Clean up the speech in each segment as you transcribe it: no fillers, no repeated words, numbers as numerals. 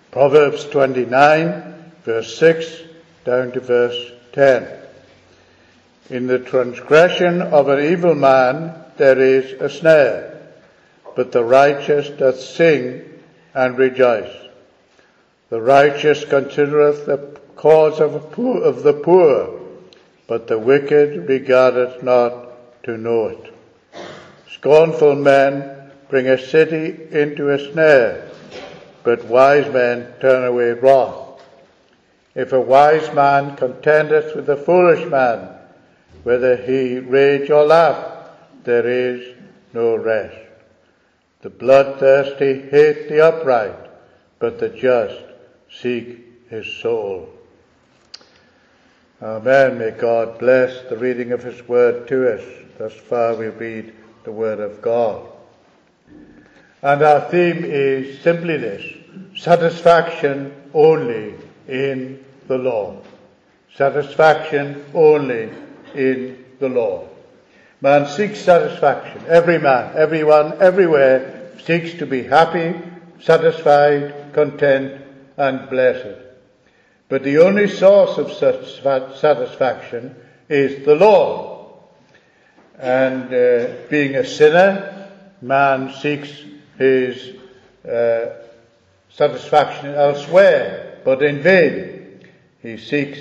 Proverbs 29, verse 6 down to verse 10. In the transgression of an evil man there is a snare, but the righteous doth sing and rejoice. The righteous considereth the cause of the poor, but the wicked regardeth not to know it. Scornful men bring a city into a snare, but wise men turn away wrath. If a wise man contendeth with a foolish man, whether he rage or laugh, there is no rest. The bloodthirsty hate the upright, but the just seek his soul. Amen. May God bless the reading of his word to us. Thus far we read the word of God. And our theme is simply this: satisfaction only in the Lord. Satisfaction only in the Lord. Man seeks satisfaction. Every man, everyone, everywhere seeks to be happy, satisfied, content, and blessed. But the only source of such satisfaction is the Lord. And being a sinner, man seeks his satisfaction elsewhere, but in vain. He seeks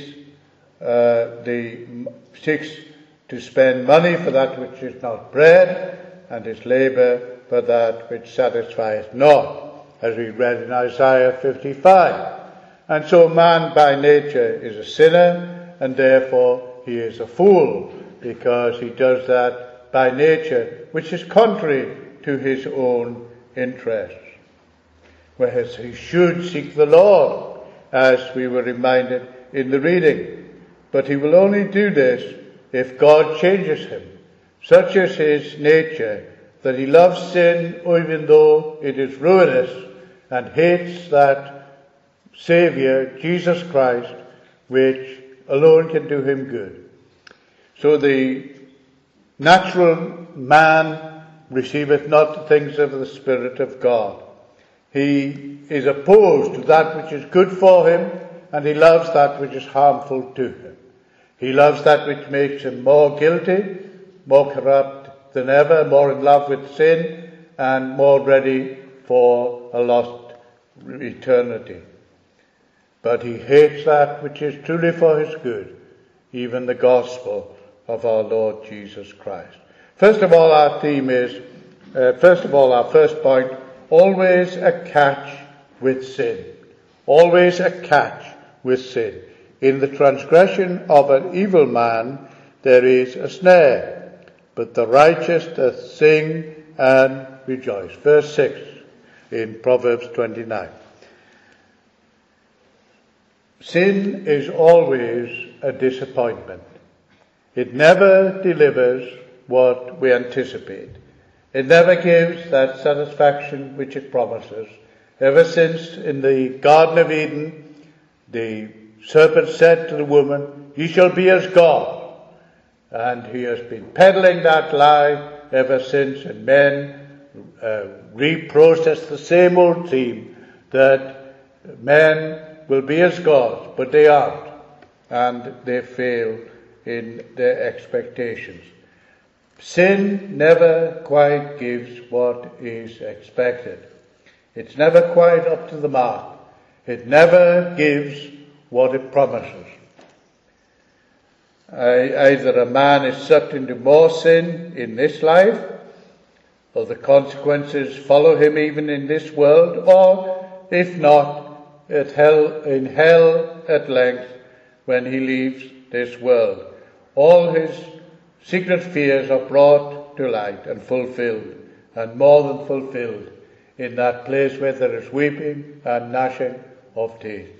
to spend money for that which is not bread, and his labour for that which satisfieth not, as we read in Isaiah 55. And so man by nature is a sinner, and therefore he is a fool, because he does that by nature which is contrary to his own interests. Whereas he should seek the Lord, as we were reminded in the reading. But he will only do this if God changes him. Such is his nature, that he loves sin even though it is ruinous, and hates that Saviour, Jesus Christ, which alone can do him good. So the natural man receiveth not the things of the Spirit of God. He is opposed to that which is good for him, and he loves that which is harmful to him. He loves that which makes him more guilty, more corrupt than ever, more in love with sin, and more ready for a lost eternity. But he hates that which is truly for his good, even the gospel of our Lord Jesus Christ. First of all, our theme is, our first point, always a catch with sin. Always a catch with sin. In the transgression of an evil man there is a snare, but the righteous doth sing and rejoice. Verse 6 in Proverbs 29. Sin is always a disappointment. It never delivers what we anticipate. It never gives that satisfaction which it promises. Ever since in the Garden of Eden, the serpent said to the woman, "Ye shall be as God." And he has been peddling that lie ever since, and men reprocess the same old theme that men will be as gods, but they aren't, and they fail in their expectations. Sin never quite gives what is expected. It's never quite up to the mark. It never gives what it promises. Either a man is sucked into more sin in this life, or the consequences follow him even in this world, or, if not, in hell at length when he leaves this world. All his secret fears are brought to light and fulfilled, and more than fulfilled, in that place where there is weeping and gnashing of teeth.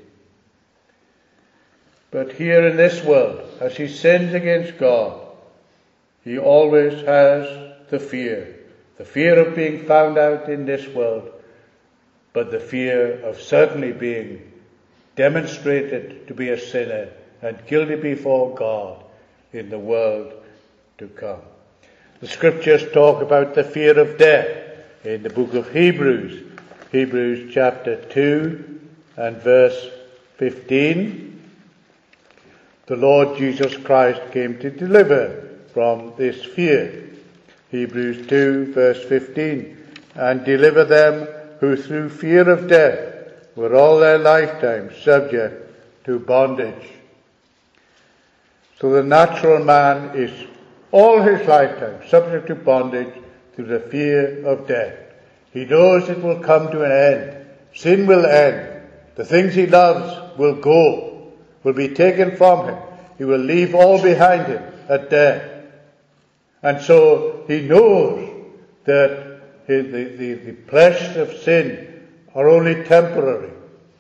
But here in this world, as he sins against God, he always has the fear of being found out in this world, but the fear of certainly being demonstrated to be a sinner and guilty before God in the world to come. The scriptures talk about the fear of death in the book of Hebrews, Hebrews chapter 2 and verse 15, the Lord Jesus Christ came to deliver from this fear. Hebrews 2 verse 15, and deliver them who through fear of death were all their lifetime subject to bondage. So the natural man is all his lifetime subject to bondage through the fear of death. He knows it will come to an end. Sin will end. The things he loves will go, will be taken from him. He will leave all behind him at death. And so he knows that the pleasures of sin are only temporary.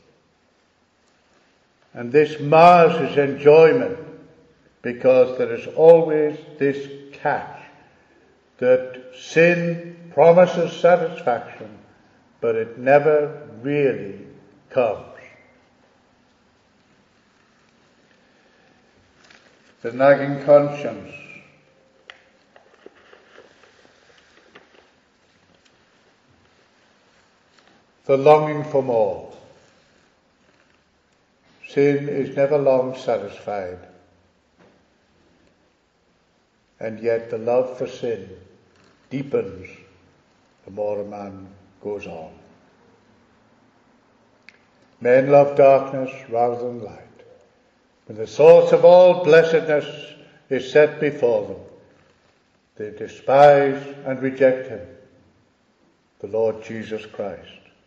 And this mars his enjoyment, because there is always this catch that sin promises satisfaction, but it never really comes. The nagging conscience. The longing for more. Sin is never long satisfied, and yet the love for sin deepens the more a man goes on. Men love darkness rather than light. When the source of all blessedness is set before them, they despise and reject him, the Lord Jesus Christ.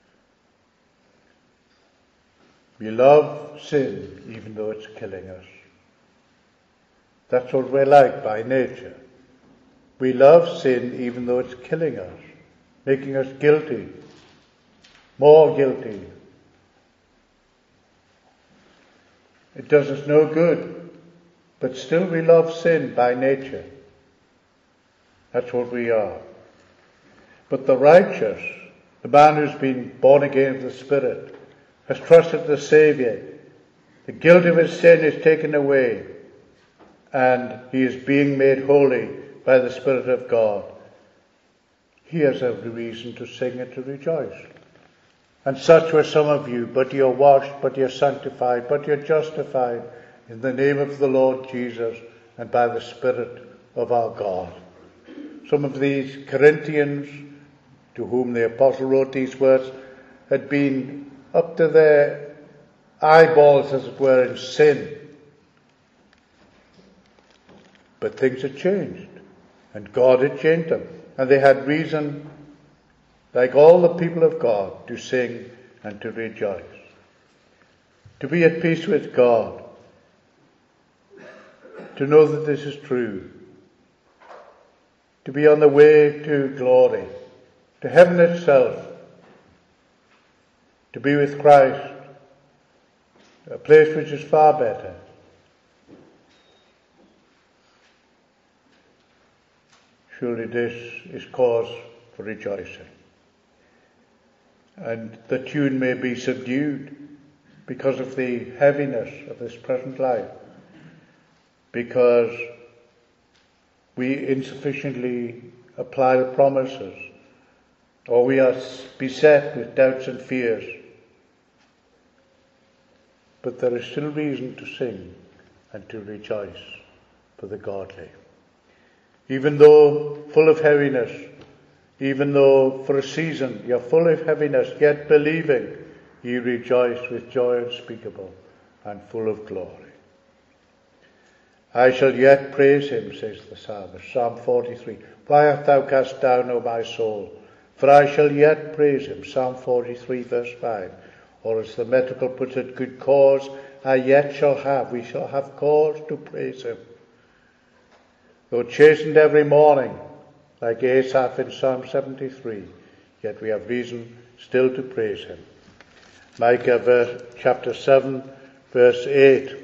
We love sin even though it's killing us. That's what we're like by nature. We love sin even though it's killing us, making us guilty, more guilty. It does us no good, but still we love sin by nature. That's what we are. But the righteous, the man who's been born again of the Spirit, has trusted the Saviour, the guilt of his sin is taken away, and he is being made holy by the Spirit of God. He has every reason to sing and to rejoice. And such were some of you, but you're washed, but you're sanctified, but you're justified in the name of the Lord Jesus and by the Spirit of our God. Some of these Corinthians, to whom the apostle wrote these words, had been up to their eyeballs, as it were, in sin. But things had changed, and God had changed them, and they had reason, like all the people of God, to sing and to rejoice, to be at peace with God, to know that this is true, to be on the way to glory, to heaven itself, to be with Christ, a place which is far better. Surely this is cause for rejoicing. And the tune may be subdued because of the heaviness of this present life, because we insufficiently apply the promises, or we are beset with doubts and fears. But there is still reason to sing and to rejoice for the godly. Even though full of heaviness, even though for a season you're full of heaviness, yet believing, ye rejoice with joy unspeakable and full of glory. I shall yet praise him, says the psalmist, Psalm 43. Why art thou cast down, O my soul? For I shall yet praise him, Psalm 43 verse 5. Or as the medical puts it, good cause I yet shall have. We shall have cause to praise him. Though chastened every morning, like Asaph in Psalm 73, yet we have reason still to praise him. Micah chapter 7 verse 8.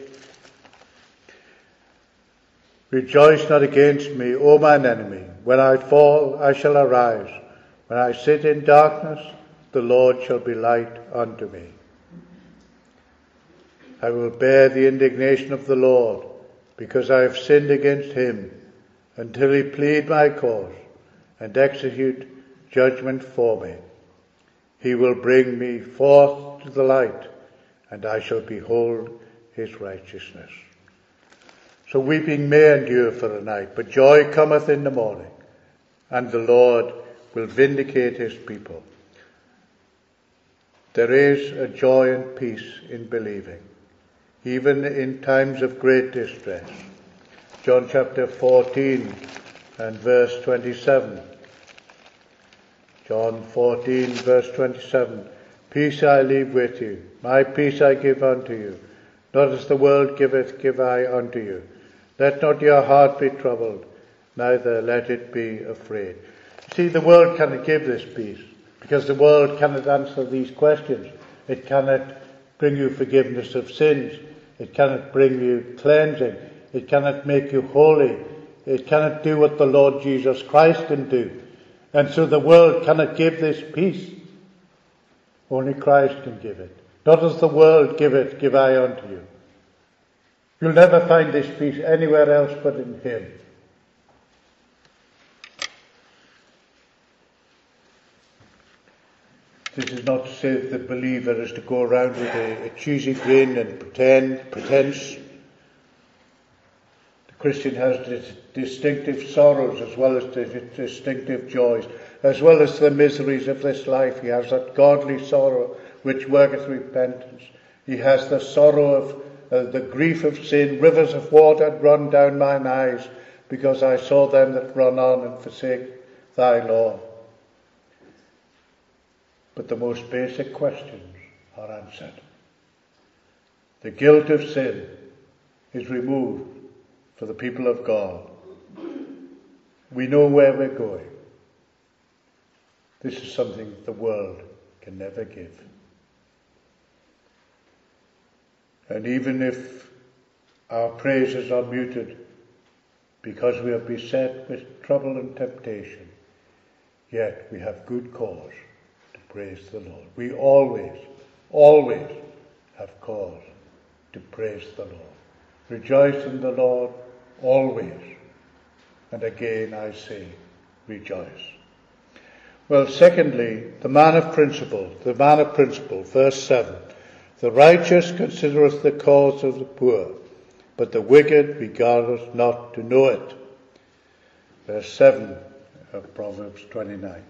Rejoice not against me, O mine enemy. When I fall, I shall arise. When I sit in darkness, the Lord shall be light unto me. I will bear the indignation of the Lord, because I have sinned against him, until he plead my cause and execute judgment for me. He will bring me forth to the light. and I shall behold his righteousness. So weeping may endure for a night, but joy cometh in the morning, and the Lord will vindicate his people. There is a joy and peace in believing, even in times of great distress. John chapter 14 and verse 27. John 14 verse 27. Peace I leave with you, my peace I give unto you. Not as the world giveth, give I unto you. Let not your heart be troubled, neither let it be afraid. See, the world cannot give this peace, because the world cannot answer these questions. It cannot bring you forgiveness of sins. It cannot bring you cleansing. It cannot make you holy. It cannot do what the Lord Jesus Christ can do. And so the world cannot give this peace. Only Christ can give it. Not as the world giveth, give I unto you. You'll never find this peace anywhere else but in him. This is not to say that the believer is to go around with a cheesy grin and pretense. The Christian has distinctive sorrows as well as distinctive joys, as well as the miseries of this life. He has that godly sorrow which worketh repentance. He has the sorrow of the grief of sin. Rivers of water run down mine eyes, because I saw them that run on and forsake thy law. But the most basic questions are answered. The guilt of sin is removed for the people of God. We know where we're going. This is something the world can never give. And even if our praises are muted because we are beset with trouble and temptation, yet we have good cause to praise the Lord. We always have cause to praise the Lord. Rejoice in the Lord always. And again I say, rejoice. Well, secondly, the man of principle, verse 7. The righteous considereth the cause of the poor, but the wicked regardeth not to know it. Verse 7 of Proverbs 29.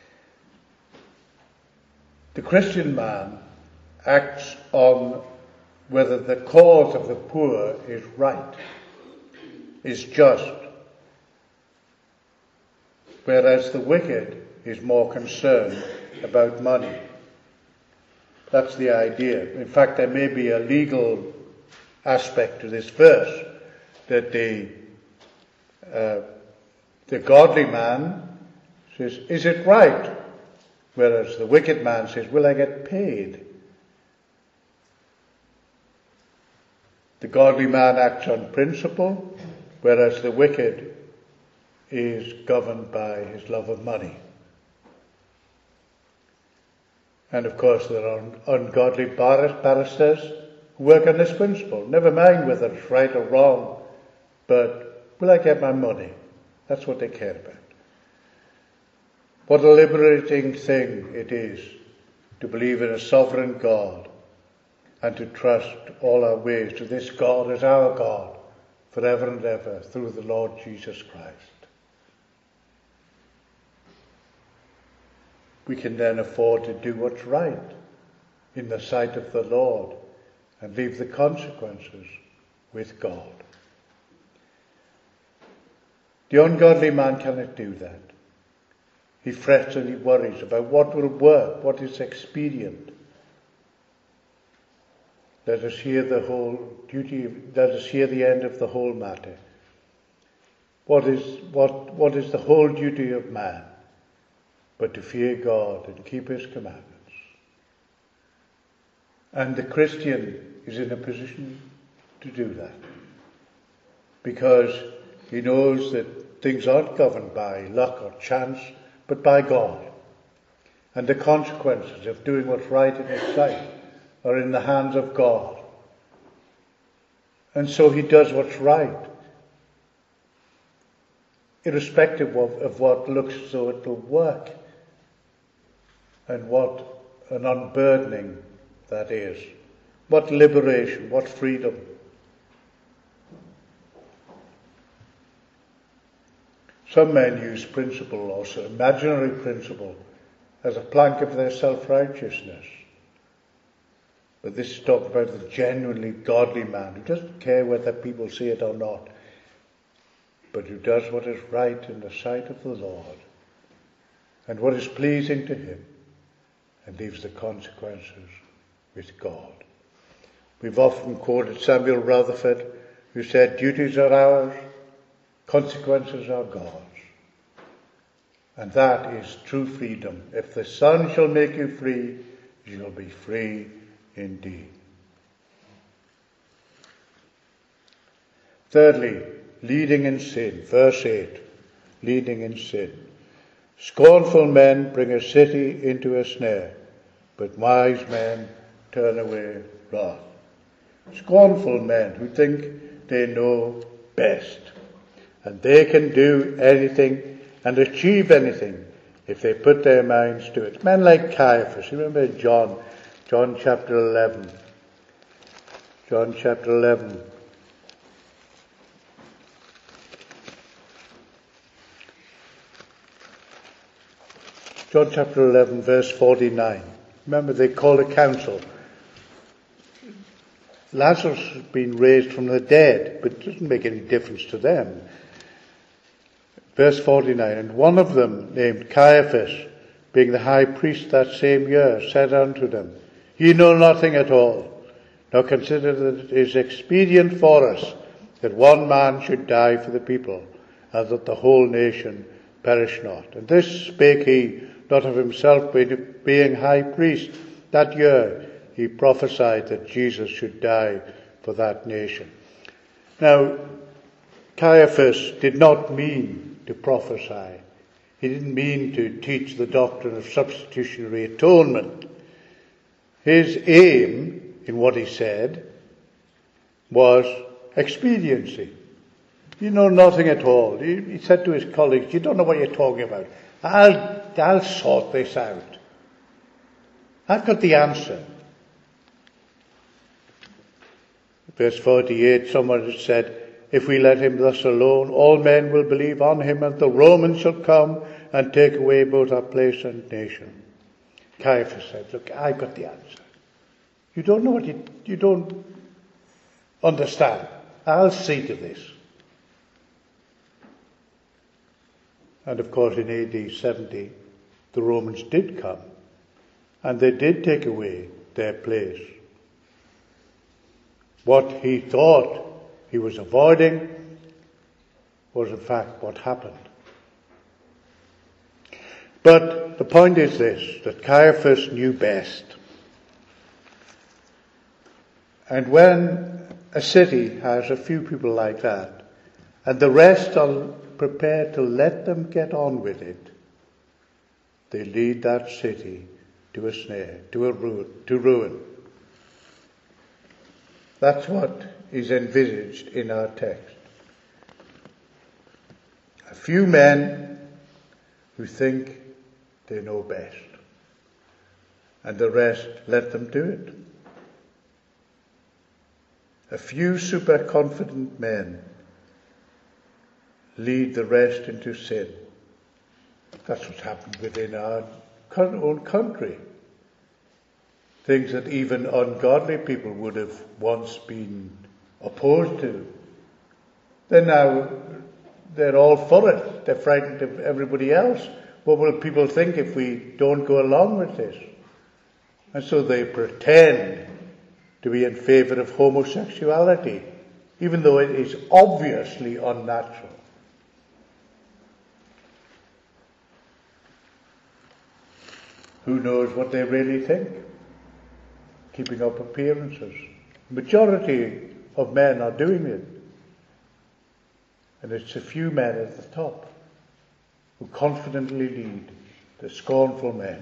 The Christian man acts on whether the cause of the poor is right, is just, whereas the wicked is more concerned about money. That's the idea. In fact, there may be a legal aspect to this verse, that the godly man says, is it right? Whereas the wicked man says, will I get paid? The godly man acts on principle, whereas the wicked is governed by his love of money. And of course there are ungodly barristers who work on this principle. Never mind whether it's right or wrong, but will I get my money? That's what they care about. What a liberating thing it is to believe in a sovereign God and to trust all our ways to this God as our God forever and ever through the Lord Jesus Christ. We can then afford to do what's right in the sight of the Lord and leave the consequences with God. The ungodly man cannot do that. He frets and he worries about what will work, what is expedient. Let us hear the end of the whole matter. What is the whole duty of man? But to fear God and keep his commandments. And the Christian is in a position to do that, because he knows that things aren't governed by luck or chance, but by God. And the consequences of doing what's right in his sight are in the hands of God. And so he does what's right, irrespective of what looks as though it will work, and what an unburdening that is What liberation, what freedom. Some men use principle, also imaginary principle, as a plank of their self-righteousness. But this is talking about the genuinely godly man who doesn't care whether people see it or not, but who does what is right in the sight of the Lord and what is pleasing to him, and leaves the consequences with God. We've often quoted Samuel Rutherford, who said, duties are ours, consequences are God's. And that is true freedom. If the Son shall make you free, you shall be free indeed. Thirdly, leading in sin. Verse 8, leading in sin. Scornful men bring a city into a snare, but wise men turn away wrath. Scornful men who think they know best, and they can do anything and achieve anything if they put their minds to it. Men like Caiaphas. You remember John chapter 11. John chapter 11. John chapter 11, verse 49. Remember, they called a council. Lazarus has been raised from the dead, but it doesn't make any difference to them. Verse 49, and one of them, named Caiaphas, being the high priest that same year, said unto them, Ye know nothing at all. Now consider that it is expedient for us that one man should die for the people, and that the whole nation perish not. And this spake he not of himself being high priest. That year he prophesied that Jesus should die for that nation. Now, Caiaphas did not mean to prophesy. He didn't mean to teach the doctrine of substitutionary atonement. His aim in what he said was expediency. You know nothing at all. He said to his colleagues, you don't know what you're talking about. I'll sort this out. I've got the answer. Verse 48, someone had said, if we let him thus alone, all men will believe on him, and the Romans shall come and take away both our place and nation. Caiaphas said, look, I've got the answer. You don't know what you don't understand. I'll see to this. And of course in AD 70, the Romans did come, and they did take away their place. What he thought he was avoiding was in fact what happened. But the point is this, that Caiaphas knew best. And when a city has a few people like that, and the rest are prepared to let them get on with it, they lead that city to a snare, to ruin. That's what is envisaged in our text. A few men who think they know best, and the rest let them do it. A few super-confident men lead the rest into sin. That's what's happened within our own country. Things that even ungodly people would have once been opposed to. They're all for it. They're frightened of everybody else. What will people think if we don't go along with this? And so they pretend to be in favour of homosexuality, even though it is obviously unnatural. Who knows what they really think? Keeping up appearances. Majority of men are doing it. And it's a few men at the top who confidently lead, the scornful men.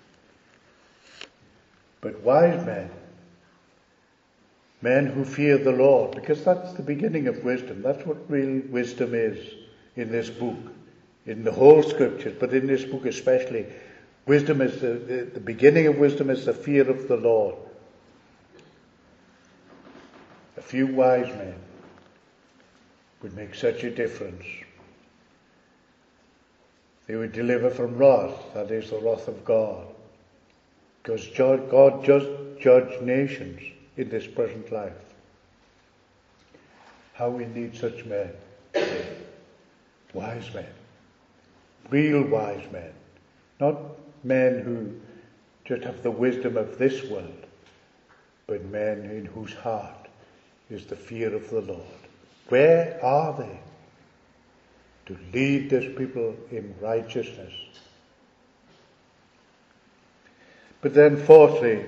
But wise men, men who fear the Lord, because that's the beginning of wisdom. That's what real wisdom is in this book, in the whole scriptures, but in this book especially. Wisdom is the beginning of wisdom is the fear of the Lord. few wise men would make such a difference. They would deliver from wrath, that is the wrath of God. Because God just judged nations in this present life. How we need such men. Wise men. Real wise men. Not men who just have the wisdom of this world, but men in whose heart is the fear of the Lord. Where are they? To lead this people in righteousness. But then fourthly,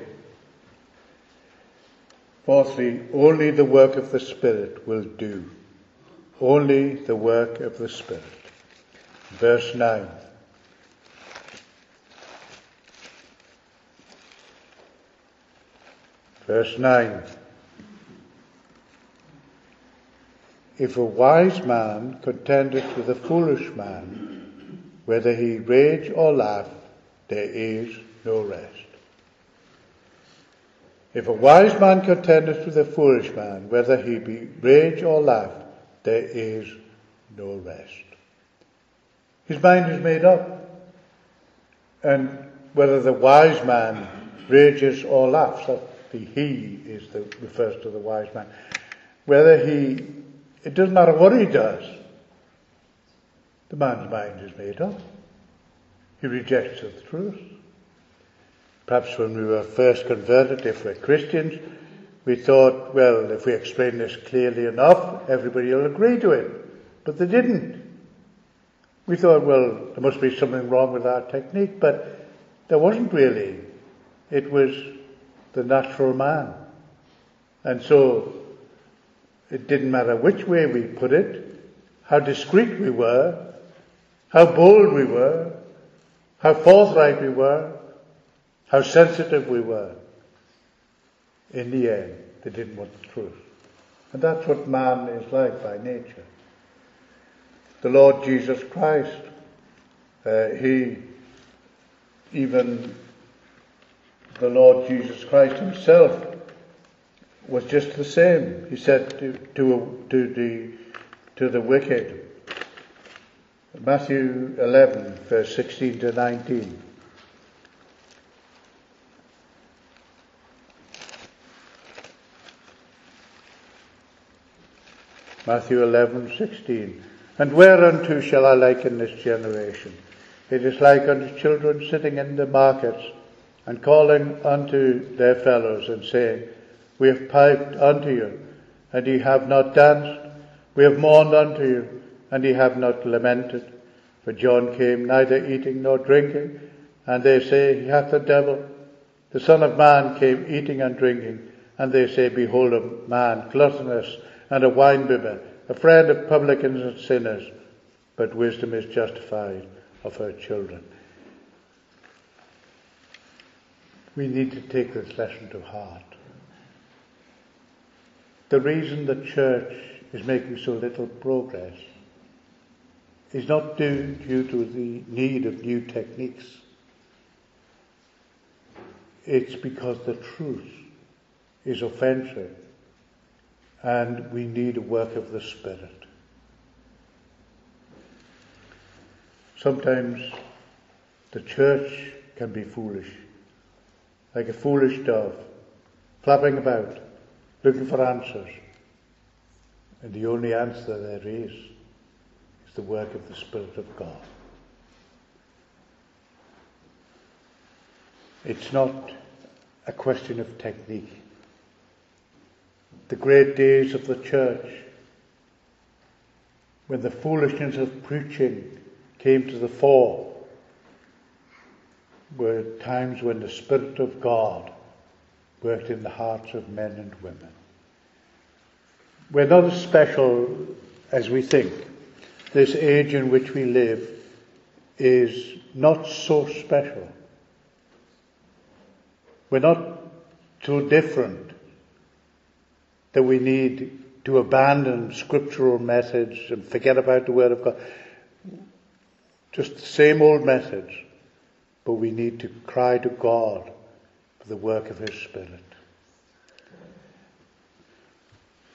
only the work of the Spirit will do. Only the work of the Spirit. Verse 9. Verse 9. If a wise man contendeth with a foolish man, whether he rage or laugh, there is no rest. If a wise man contendeth with a foolish man, whether he be rage or laugh, there is no rest. His mind is made up. And whether the wise man rages or laughs, that the he refers to the wise man, it doesn't matter what he does, the man's mind is made up. He rejects the truth. Perhaps when we were first converted, if we're Christians, we thought, well, if we explain this clearly enough, everybody will agree to it. But they didn't. We thought, well, there must be something wrong with our technique, but there wasn't really. It was the natural man. And so it didn't matter which way we put it, how discreet we were, how bold we were, how forthright we were, how sensitive we were. In the end, they didn't want the truth. And that's what man is like by nature. The Lord Jesus Christ, the Lord Jesus Christ himself was just the same. He said to the wicked, Matthew 11, verse 16 to 19. Matthew 11:16. And whereunto shall I liken this generation? It is like unto children sitting in the markets, and calling unto their fellows, and saying, We have piped unto you, and ye have not danced. We have mourned unto you, and ye have not lamented. For John came neither eating nor drinking, and they say, He hath the devil. The Son of Man came eating and drinking, and they say, Behold a man gluttonous, and a winebibber, a friend of publicans and sinners, but wisdom is justified of her children. We need to take this lesson to heart. The reason the church is making so little progress is not due to the need of new techniques. It's because the truth is offensive. And we need a work of the Spirit. Sometimes the church can be foolish, like a foolish dove, flapping about, looking for answers. And the only answer there is the work of the Spirit of God. It's not a question of technique. The great days of the church, when the foolishness of preaching came to the fore, were times when the Spirit of God worked in the hearts of men and women. We're not as special as we think. This age in which we live is not so special. We're not so different that we need to abandon scriptural methods and forget about the Word of God. Just the same old message, but we need to cry to God for the work of His Spirit.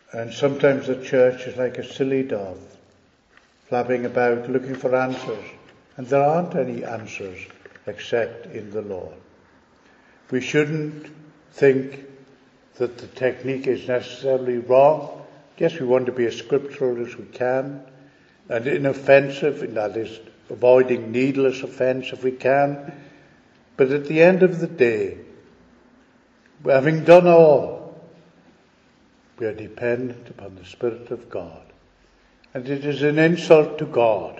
And sometimes the church is like a silly dove, flapping about looking for answers. And there aren't any answers except in the Lord. We shouldn't think that the technique is necessarily wrong. Yes, we want to be as scriptural as we can, and inoffensive, and that is, avoiding needless offence if we can. But at the end of the day, having done all, we are dependent upon the Spirit of God. And it is an insult to God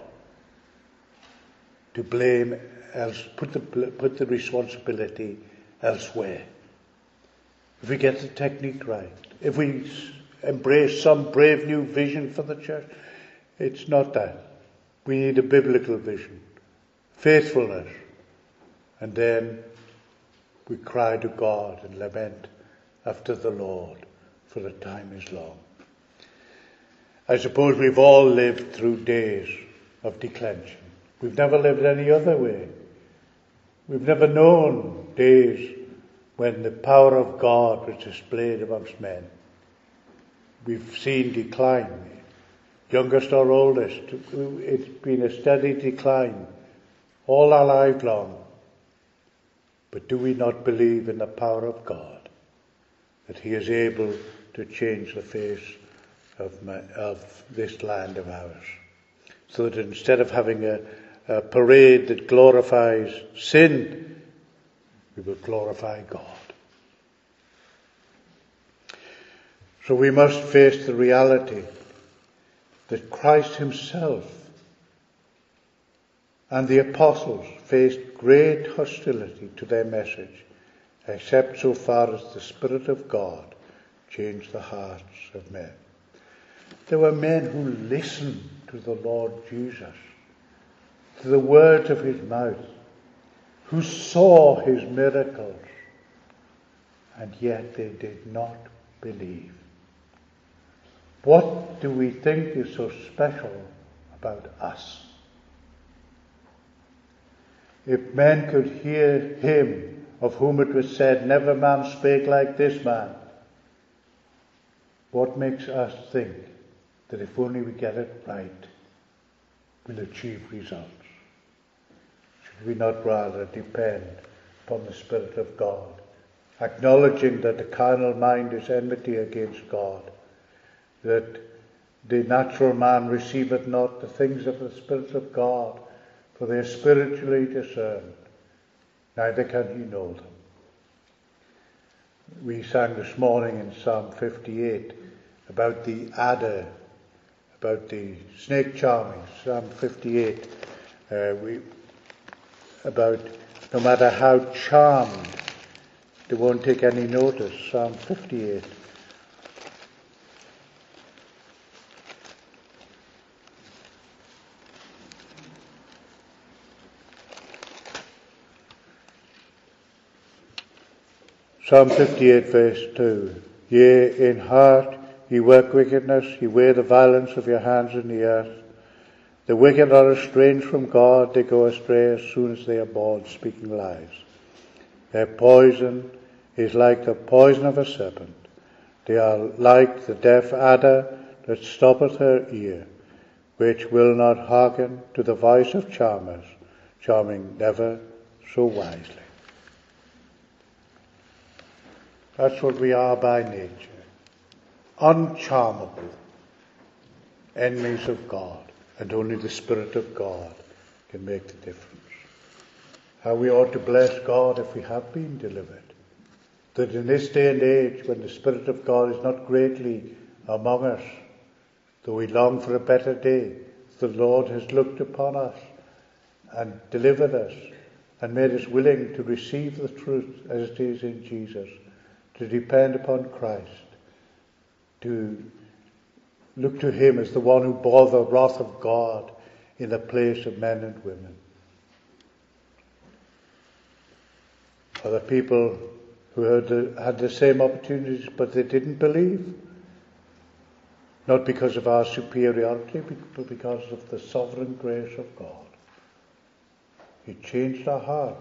to blame put the responsibility elsewhere. If we get the technique right, if we embrace some brave new vision for the church, it's not that. We need a biblical vision, faithfulness, and then we cry to God and lament after the Lord, for the time is long. I suppose we've all lived through days of declension. We've never lived any other way. We've never known days when the power of God was displayed amongst men. We've seen decline, youngest or oldest. It's been a steady decline all our life long. But do we not believe in the power of God, that He is able to change the face of this land of ours, so that instead of having a parade that glorifies sin, we will glorify God. So we must face the reality that Christ Himself and the apostles faced great hostility to their message, except so far as the Spirit of God changed the hearts of men. There were men who listened to the Lord Jesus, to the words of His mouth, who saw His miracles, and yet they did not believe. What do we think is so special about us? If men could hear Him of whom it was said, never man spake like this man, what makes us think that if only we get it right, we'll achieve results? Should we not rather depend upon the Spirit of God, acknowledging that the carnal mind is enmity against God, that the natural man receiveth not the things of the Spirit of God, for they are spiritually discerned, neither can he know them. We sang this morning in Psalm 58 about the adder, about the snake charming. Psalm 58, about no matter how charmed, they won't take any notice. Psalm 58. Psalm 58 verse 2. Yea, in heart ye work wickedness, ye wear the violence of your hands in the earth. The wicked are estranged from God, they go astray as soon as they are born, speaking lies. Their poison is like the poison of a serpent. They are like the deaf adder that stoppeth her ear, which will not hearken to the voice of charmers, charming never so wisely. That's what we are by nature. Uncharmable, enemies of God, and only the Spirit of God can make the difference. How we ought to bless God if we have been delivered. That in this day and age, when the Spirit of God is not greatly among us, though we long for a better day, the Lord has looked upon us and delivered us and made us willing to receive the truth as it is in Jesus, to depend upon Christ, to look to Him as the one who bore the wrath of God in the place of men and women. Other people who had the same opportunities, but they didn't believe. Not because of our superiority, but because of the sovereign grace of God. He changed our hearts.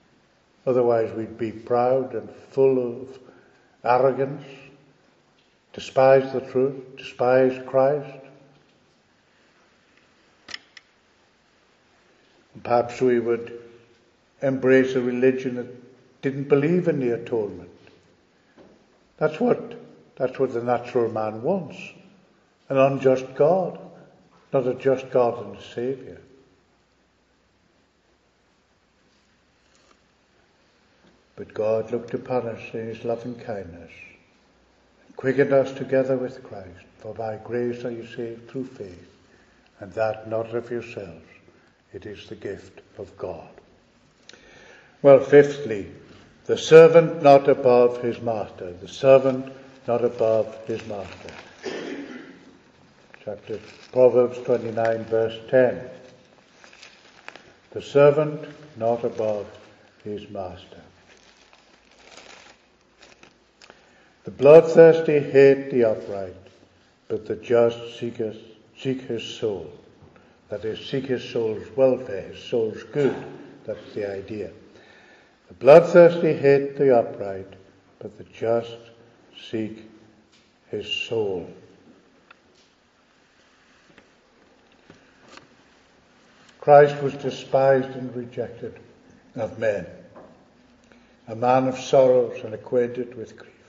Otherwise we'd be proud and full of arrogance, despise the truth, despise Christ. And perhaps we would embrace a religion that didn't believe in the atonement. That's what the natural man wants. An unjust God, not a just God and a Saviour. But God looked upon us in his loving kindness and quickened us together with Christ. For by grace are you saved through faith, and that not of yourselves. It is the gift of God. Well, fifthly, the servant not above his master. The servant not above his master. Proverbs 29 verse 10. The servant not above his master. The bloodthirsty hate the upright, but the just seek his soul. That is, seek his soul's welfare, his soul's good. That's the idea. The bloodthirsty hate the upright, but the just seek his soul. Christ was despised and rejected of men, a man of sorrows and acquainted with grief.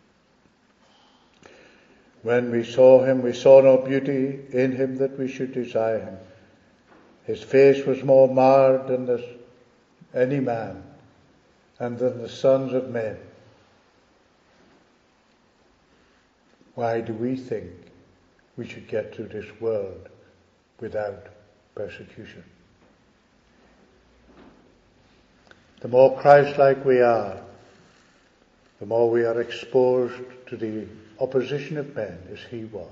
When we saw him, we saw no beauty in him that we should desire him. His face was more marred than any man, and than the sons of men. Why do we think we should get through this world without persecution? The more Christ-like we are, the more we are exposed to the opposition of men, as he was.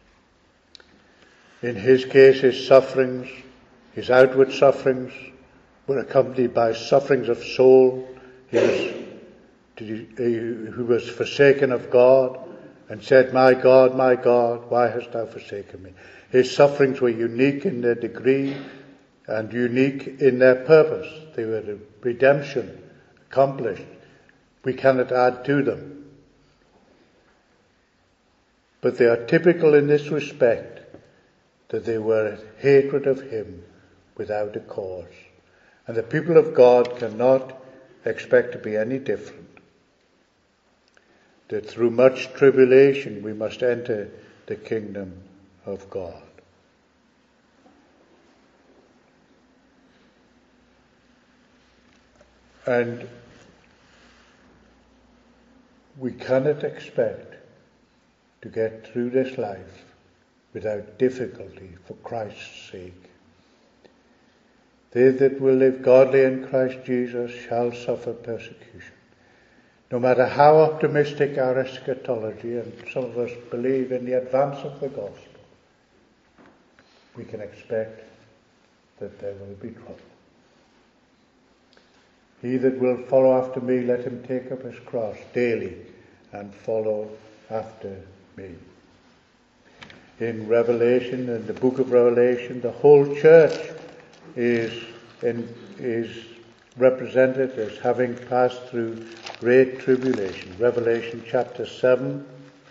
In his case, his sufferings, his outward sufferings, were accompanied by sufferings of soul. He was forsaken of God and said, my God, why hast thou forsaken me? His sufferings were unique in their degree and unique in their purpose. They were the redemption accomplished. We cannot add to them. But they are typical in this respect, that they were hatred of him without a cause. And the people of God cannot expect to be any different. That through much tribulation we must enter the kingdom of God. And we cannot expect to get through this life without difficulty for Christ's sake. They that will live godly in Christ Jesus shall suffer persecution. No matter how optimistic our eschatology, and some of us believe in the advance of the gospel, we can expect that there will be trouble. He that will follow after me, let him take up his cross daily and follow after me. In Revelation, in the book of Revelation, the whole church is represented as having passed through great tribulation. Revelation chapter 7.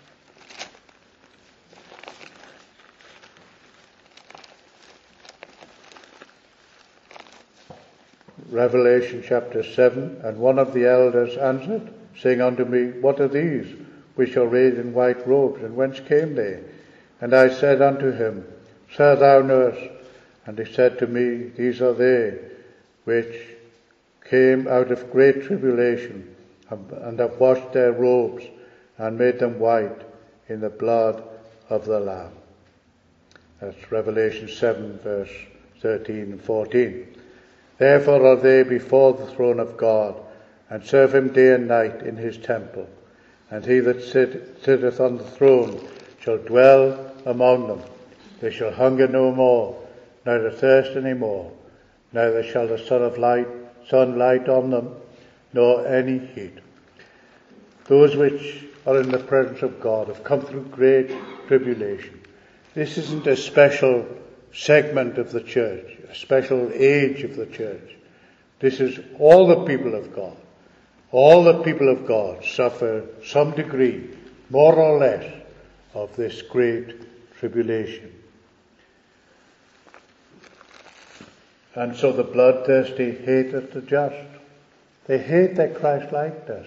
Revelation chapter 7. And one of the elders answered, saying unto me, what are these which are arrayed in white robes, and whence came they? And I said unto him, Sir, thou knowest. And he said to me, these are they which came out of great tribulation, and have washed their robes, and made them white in the blood of the Lamb. That's Revelation 7, verse 13 and 14. Therefore are they before the throne of God, and serve him day and night in his temple. And he that sitteth on the throne shall dwell among them. They shall hunger no more, neither thirst any more, neither shall the sun light on them, nor any heat. Those which are in the presence of God have come through great tribulation. This isn't a special segment of the church, a special age of the church. This is all the people of God. All the people of God suffer some degree, more or less, of this great tribulation. And so the bloodthirsty hated the just. They hate that Christ liked us.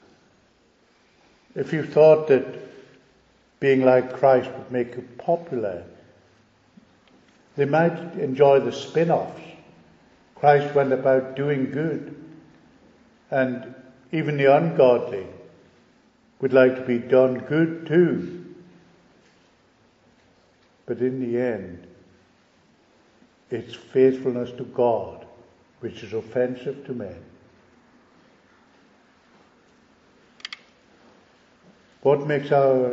If you thought that being like Christ would make you popular, they might enjoy the spin-offs. Christ went about doing good, and even the ungodly would like to be done good too. But in the end, it's faithfulness to God which is offensive to men. What makes our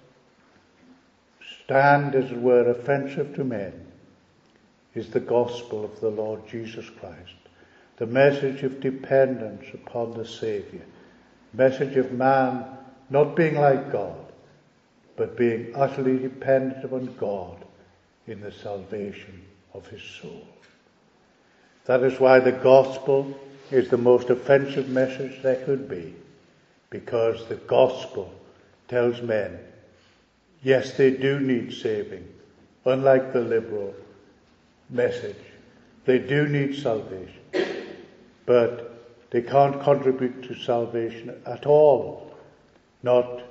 stand, as it were, offensive to men is the gospel of the Lord Jesus Christ, the message of dependence upon the Saviour, message of man not being like God, but being utterly dependent upon God in the salvation of his soul. That is why the gospel is the most offensive message there could be, because the gospel tells men, yes, they do need saving, unlike the liberal message. They do need salvation, but they can't contribute to salvation at all, not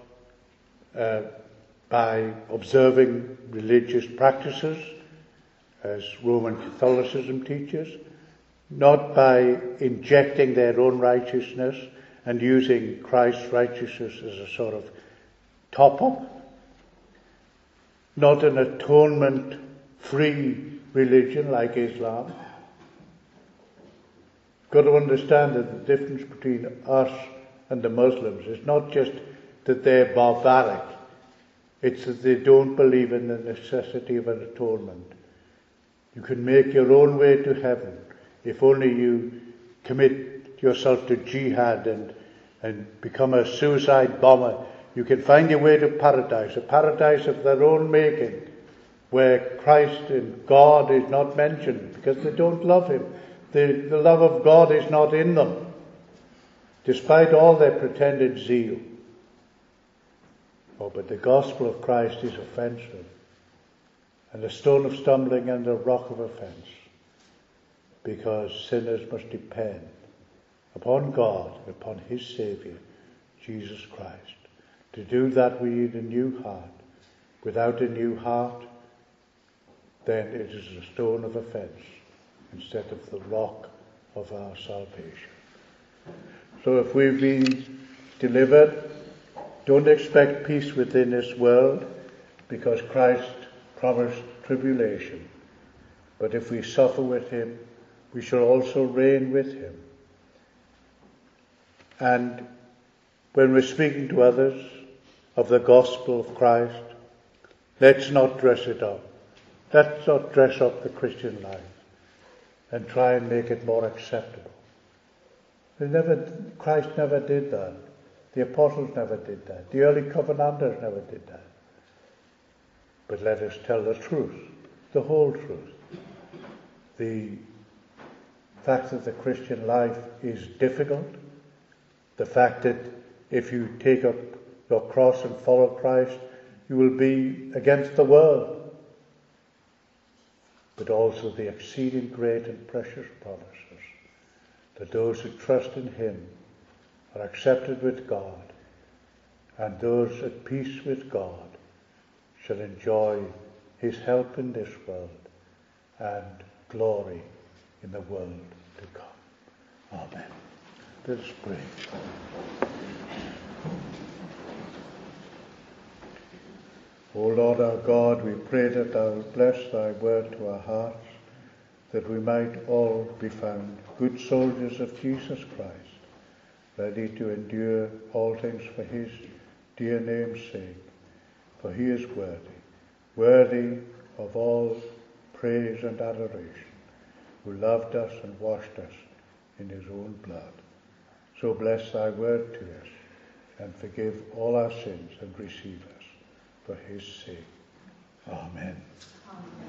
by observing religious practices, as Roman Catholicism teaches, not by injecting their own righteousness and using Christ's righteousness as a sort of top-up, not an atonement-free religion like Islam. You've got to understand that the difference between us and the Muslims is not just that they're barbaric, it's that they don't believe in the necessity of an atonement. You can make your own way to heaven if only you commit yourself to jihad and become a suicide bomber. You can find your way to paradise, a paradise of their own making, where Christ and God is not mentioned because they don't love him. The love of God is not in them, despite all their pretended zeal. Oh, but the gospel of Christ is offensive, and a stone of stumbling and a rock of offense, because sinners must depend upon God, upon his Saviour, Jesus Christ. To do that we need a new heart. Without a new heart, then it is a stone of offense instead of the rock of our salvation. So if we've been delivered, don't expect peace within this world, because Christ promised tribulation. But if we suffer with him, we shall also reign with him. And when we're speaking to others of the gospel of Christ, let's not dress it up. Let's not dress up the Christian life and try and make it more acceptable. Christ never did that. The apostles never did that. The early covenanters never did that. But let us tell the truth, the whole truth. The fact that the Christian life is difficult, the fact that if you take up your cross and follow Christ, you will be against the world, but also the exceeding great and precious promises that those who trust in him are accepted with God, and those at peace with God shall enjoy his help in this world and glory in the world to come. Amen. Let us pray. O Lord our God, we pray that thou wilt bless thy word to our hearts, that we might all be found good soldiers of Jesus Christ, ready to endure all things for his dear name's sake. For he is worthy of all praise and adoration, who loved us and washed us in his own blood. So bless thy word to us, and forgive all our sins, and receive us for his sake. Amen. Amen.